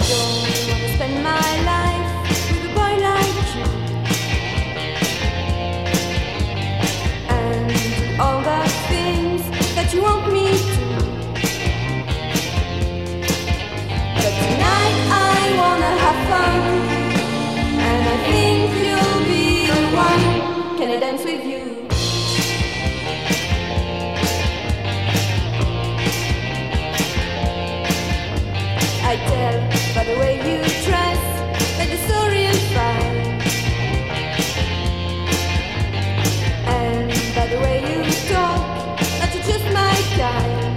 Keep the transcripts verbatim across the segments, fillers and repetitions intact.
don't wanna spend my life with a boy like you, and do all the things that you want me to. But tonight I wanna have fun, and I think you'll be the one. Can I dance with you? I tell by the way you dress that you're so real fine, and by the way you talk that you're just my kind.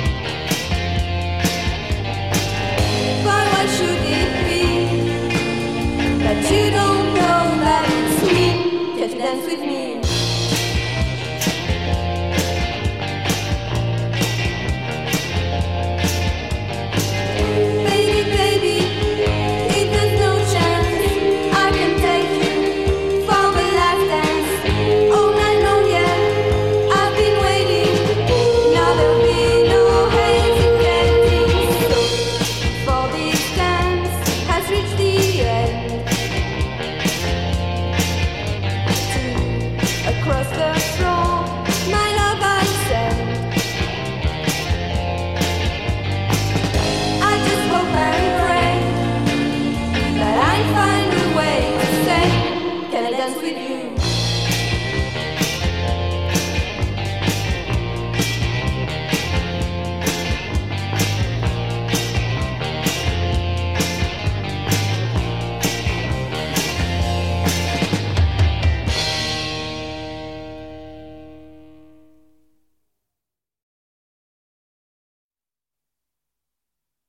But why should it be that you don't know that it's me? Can't you dance with me?